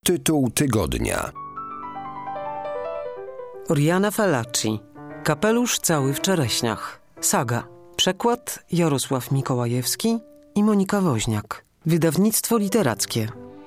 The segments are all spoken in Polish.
Tytuł tygodnia. Oriana Fallaci. Kapelusz cały w czereśniach. Saga. Przekład Jarosław Mikołajewski i Monika Woźniak. Wydawnictwo literackie.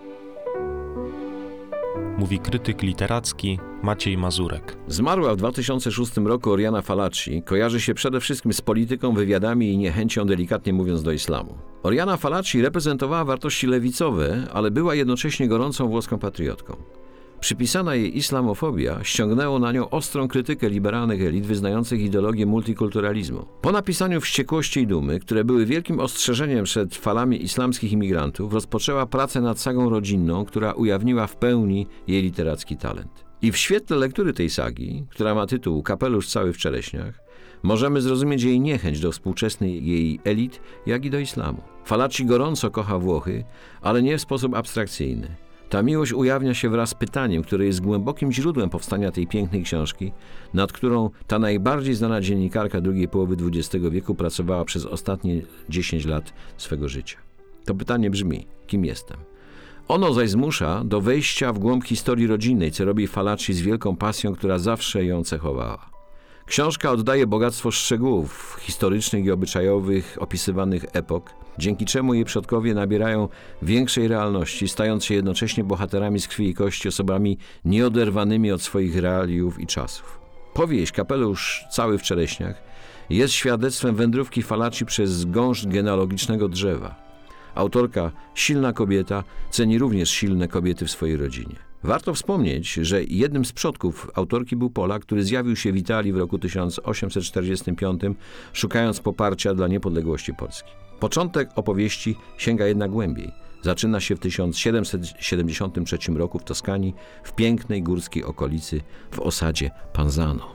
Mówi krytyk literacki Maciej Mazurek. Zmarła w 2006 roku Oriana Fallaci kojarzy się przede wszystkim z polityką, wywiadami i niechęcią, delikatnie mówiąc, do islamu. Oriana Fallaci reprezentowała wartości lewicowe, ale była jednocześnie gorącą włoską patriotką. Przypisana jej islamofobia ściągnęło na nią ostrą krytykę liberalnych elit wyznających ideologię multikulturalizmu. Po napisaniu Wściekłości i dumy, które były wielkim ostrzeżeniem przed falami islamskich imigrantów, rozpoczęła pracę nad sagą rodzinną, która ujawniła w pełni jej literacki talent. I w świetle lektury tej sagi, która ma tytuł Kapelusz cały w czereśniach, możemy zrozumieć jej niechęć do współczesnej jej elit, jak i do islamu. Fallaci gorąco kocha Włochy, ale nie w sposób abstrakcyjny. Ta miłość ujawnia się wraz z pytaniem, które jest głębokim źródłem powstania tej pięknej książki, nad którą ta najbardziej znana dziennikarka drugiej połowy XX wieku pracowała przez ostatnie 10 lat swego życia. To pytanie brzmi: kim jestem? Ono zaś zmusza do wejścia w głąb historii rodzinnej, co robi Fallaci z wielką pasją, która zawsze ją cechowała. Książka oddaje bogactwo szczegółów historycznych i obyczajowych opisywanych epok, dzięki czemu jej przodkowie nabierają większej realności, stając się jednocześnie bohaterami z krwi i kości, osobami nieoderwanymi od swoich realiów i czasów. Powieść Kapelusz cały w czereśniach jest świadectwem wędrówki Fallaci przez gąszcz genealogicznego drzewa. Autorka, silna kobieta, ceni również silne kobiety w swojej rodzinie. Warto wspomnieć, że jednym z przodków autorki był Polak, który zjawił się w Italii w roku 1845, szukając poparcia dla niepodległości Polski. Początek opowieści sięga jednak głębiej. Zaczyna się w 1773 roku w Toskanii, w pięknej górskiej okolicy, w osadzie Panzano.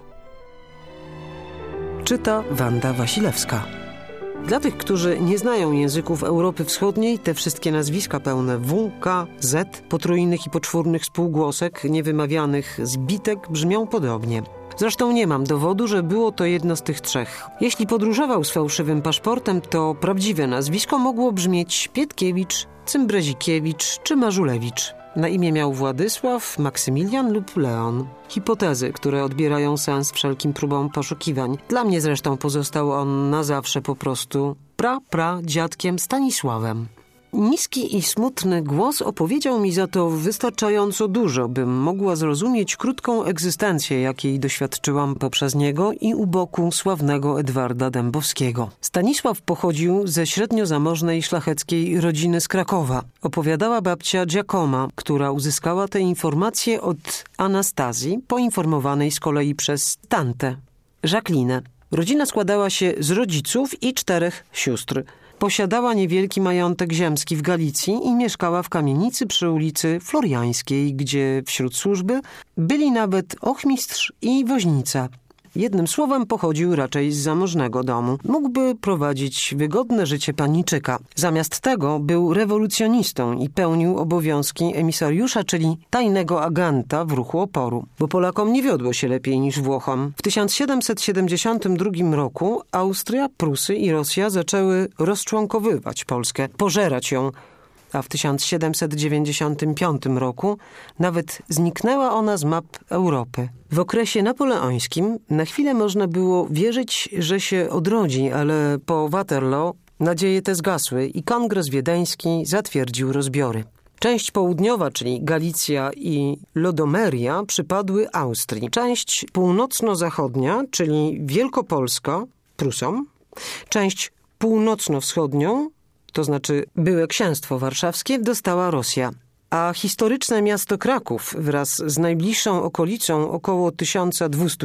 Czyta Wanda Wasilewska. Dla tych, którzy nie znają języków Europy Wschodniej, te wszystkie nazwiska pełne W, K, Z, potrójnych i poczwórnych spółgłosek, niewymawianych zbitek brzmią podobnie. Zresztą nie mam dowodu, że było to jedno z tych trzech. Jeśli podróżował z fałszywym paszportem, to prawdziwe nazwisko mogło brzmieć Pietkiewicz, Cymbrezikiewicz czy Marzulewicz. Na imię miał Władysław, Maksymilian lub Leon. Hipotezy, które odbierają sens wszelkim próbom poszukiwań. Dla mnie zresztą pozostał on na zawsze po prostu dziadkiem Stanisławem. Niski i smutny głos opowiedział mi za to wystarczająco dużo, bym mogła zrozumieć krótką egzystencję, jakiej doświadczyłam poprzez niego i u boku sławnego Edwarda Dębowskiego. Stanisław pochodził ze średnio zamożnej szlacheckiej rodziny z Krakowa. Opowiadała babcia Giacoma, która uzyskała te informacje od Anastazji, poinformowanej z kolei przez tantę, Jacqueline. Rodzina składała się z rodziców i 4 sióstr. Posiadała niewielki majątek ziemski w Galicji i mieszkała w kamienicy przy ulicy Floriańskiej, gdzie wśród służby byli nawet ochmistrz i woźnica. Jednym słowem pochodził raczej z zamożnego domu. Mógłby prowadzić wygodne życie paniczyka. Zamiast tego był rewolucjonistą i pełnił obowiązki emisariusza, czyli tajnego agenta w ruchu oporu. Bo Polakom nie wiodło się lepiej niż Włochom. W 1772 roku Austria, Prusy i Rosja zaczęły rozczłonkowywać Polskę, pożerać ją, a w 1795 roku nawet zniknęła ona z map Europy. W okresie napoleońskim na chwilę można było wierzyć, że się odrodzi, ale po Waterloo nadzieje te zgasły i Kongres Wiedeński zatwierdził rozbiory. Część południowa, czyli Galicja i Lodomeria, przypadły Austrii. Część północno-zachodnia, czyli Wielkopolska, Prusom. Część północno-wschodnią, to znaczy byłe księstwo warszawskie, dostała Rosja. A historyczne miasto Kraków wraz z najbliższą okolicą około 1200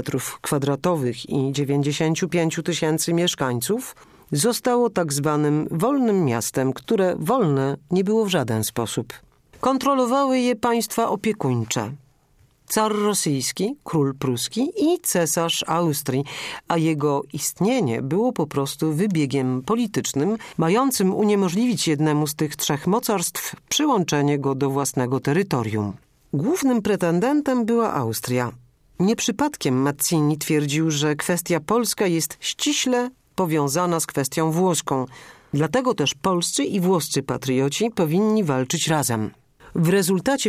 km² i 95 000 mieszkańców zostało tak zwanym wolnym miastem, które wolne nie było w żaden sposób. Kontrolowały je państwa opiekuńcze. Car rosyjski, król pruski i cesarz Austrii, a jego istnienie było po prostu wybiegiem politycznym, mającym uniemożliwić jednemu z tych 3 mocarstw przyłączenie go do własnego terytorium. Głównym pretendentem była Austria. Nie przypadkiem Mazzini twierdził, że kwestia polska jest ściśle powiązana z kwestią włoską. Dlatego też polscy i włoscy patrioci powinni walczyć razem. W rezultacie w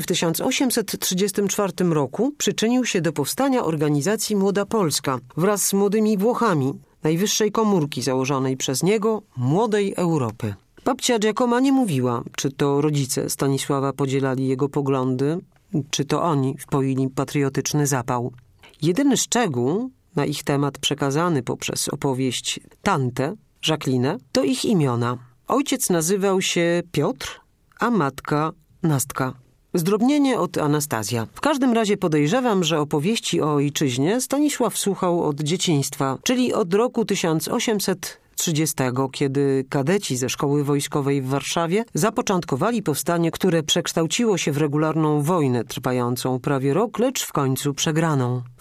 1834 roku przyczynił się do powstania organizacji Młoda Polska wraz z Młodymi Włochami, najwyższej komórki założonej przez niego Młodej Europy. Babcia Giacoma nie mówiła, czy to rodzice Stanisława podzielali jego poglądy, czy to oni wpoili patriotyczny zapał. Jedyny szczegół na ich temat przekazany poprzez opowieść Tantę, Jacqueline, to ich imiona. Ojciec nazywał się Piotr, a matka Nastka. Zdrobnienie od Anastazja. W każdym razie podejrzewam, że opowieści o ojczyźnie Stanisław słuchał od dzieciństwa, czyli od roku 1830, kiedy kadeci ze szkoły wojskowej w Warszawie zapoczątkowali powstanie, które przekształciło się w regularną wojnę trwającą prawie rok, lecz w końcu przegraną. W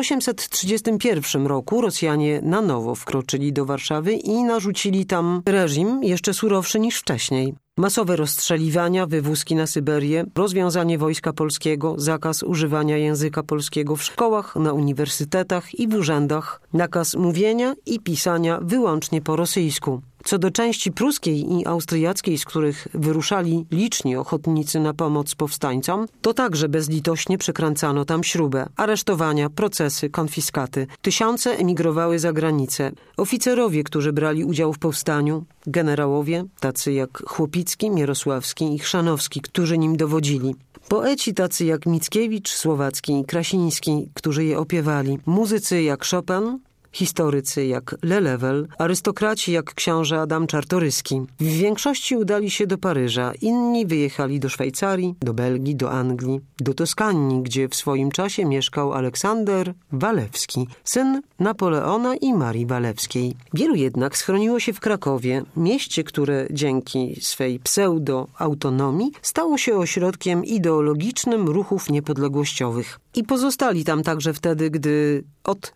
1831 roku Rosjanie na nowo wkroczyli do Warszawy i narzucili tam reżim jeszcze surowszy niż wcześniej. Masowe rozstrzeliwania, wywózki na Syberię, rozwiązanie wojska polskiego, zakaz używania języka polskiego w szkołach, na uniwersytetach i w urzędach, nakaz mówienia i pisania wyłącznie po rosyjsku. Co do części pruskiej i austriackiej, z których wyruszali liczni ochotnicy na pomoc powstańcom, to także bezlitośnie przekręcano tam śrubę. Aresztowania, procesy, konfiskaty. Tysiące emigrowały za granicę. Oficerowie, którzy brali udział w powstaniu, generałowie, tacy jak Chłopicki, Mierosławski i Chrzanowski, którzy nim dowodzili. Poeci tacy jak Mickiewicz, Słowacki i Krasiński, którzy je opiewali. Muzycy jak Chopin, historycy jak Lelewel, arystokraci jak książę Adam Czartoryski. W większości udali się do Paryża, inni wyjechali do Szwajcarii, do Belgii, do Anglii, do Toskanii, gdzie w swoim czasie mieszkał Aleksander Walewski, syn Napoleona i Marii Walewskiej. Wielu jednak schroniło się w Krakowie, mieście, które dzięki swej pseudo-autonomii stało się ośrodkiem ideologicznym ruchów niepodległościowych. I pozostali tam także wtedy, gdy od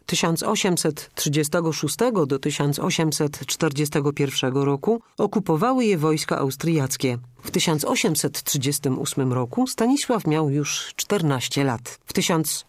1836 do 1841 roku okupowały je wojska austriackie. W 1838 roku Stanisław miał już 14 lat. W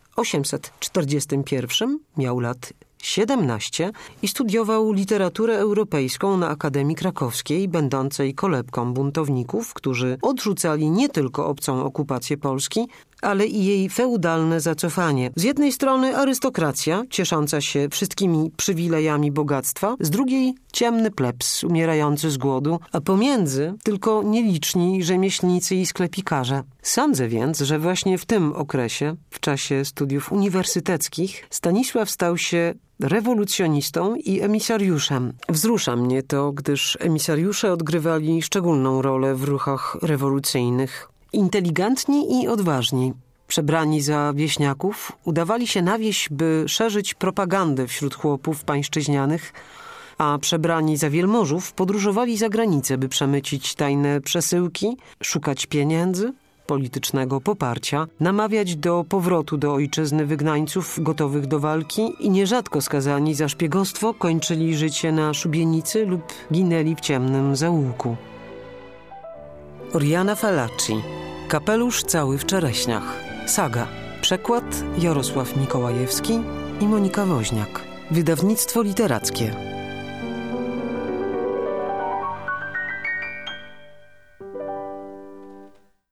1841 miał lat 17 i studiował literaturę europejską na Akademii Krakowskiej, będącej kolebką buntowników, którzy odrzucali nie tylko obcą okupację Polski, ale i jej feudalne zacofanie. Z jednej strony arystokracja, ciesząca się wszystkimi przywilejami bogactwa, z drugiej ciemny plebs, umierający z głodu, a pomiędzy tylko nieliczni rzemieślnicy i sklepikarze. Sądzę więc, że właśnie w tym okresie, w czasie studiów uniwersyteckich, Stanisław stał się rewolucjonistą i emisariuszem. Wzrusza mnie to, gdyż emisariusze odgrywali szczególną rolę w ruchach rewolucyjnych. Inteligentni i odważni, przebrani za wieśniaków, udawali się na wieś, by szerzyć propagandę wśród chłopów pańszczyźnianych, a przebrani za wielmożów podróżowali za granicę, by przemycić tajne przesyłki, szukać pieniędzy, politycznego poparcia, namawiać do powrotu do ojczyzny wygnańców gotowych do walki i nierzadko skazani za szpiegostwo kończyli życie na szubienicy lub ginęli w ciemnym zaułku. Oriana Fallaci. Kapelusz cały w czereśniach. Saga. Przekład Jarosław Mikołajewski i Monika Woźniak. Wydawnictwo literackie.